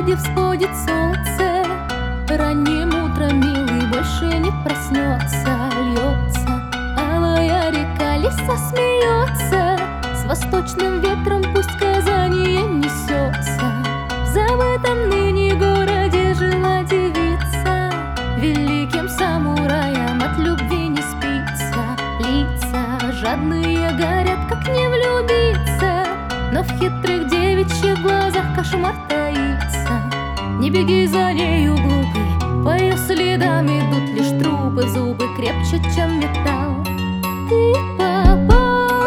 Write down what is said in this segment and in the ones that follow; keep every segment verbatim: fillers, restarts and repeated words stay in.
где всходит солнце. Ранним утром милый больше не проснется. Льется алая река, лиса смеется. С восточным ветром пусть Казание несется. В забытом ныне городе жила девица. Великим самураям от любви не спится. Лица жадные горят, как не влюбиться. Но в хитрых девичьих глазах кошмар таится. Не беги за нею, глупый, по ее следам идут лишь трупы. Зубы крепче, чем металл. Ты попал.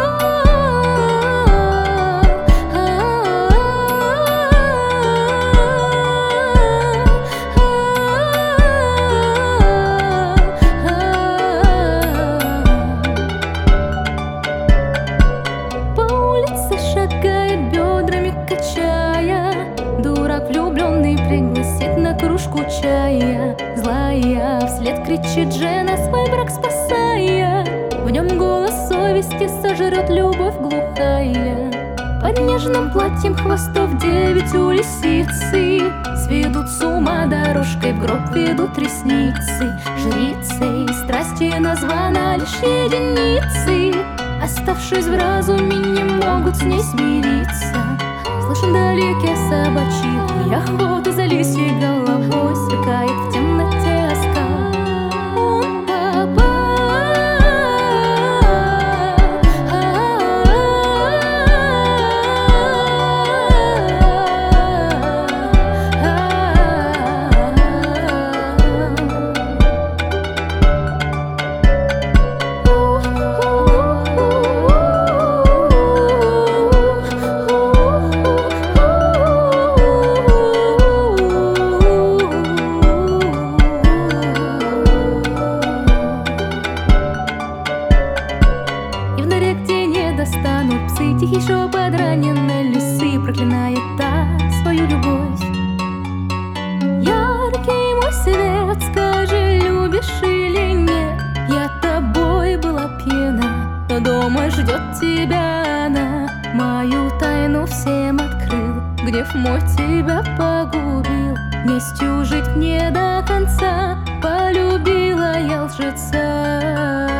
По улице шагает, бедрами качая. Дурак влюбленный пригласит на кружку чая. Злая вслед кричит жена, свой брак спасая. В нем голос совести сожрет любовь глухая. Под нежным платьем хвостов девять у лисицы сведут с ума дорожкой, в гроб ведут ресницы. Жрицей страсти названа лишь единицы. Оставшись в разуме, не могут с ней смириться. Слышен вдалеке собачий вой, охота за лисьей головой. Сверкает в темноте оскал. Он попал. Где не достанут псы, тихий шепот раненой лисы проклинает та свою любовь. Яркий мой свет, скажи, любишь или нет? Я тобой была пьяна, но дома ждет тебя она. Мою тайну всем открыл, гнев мой тебя погубил. Местью жить мне до конца, полюбила я лжеца.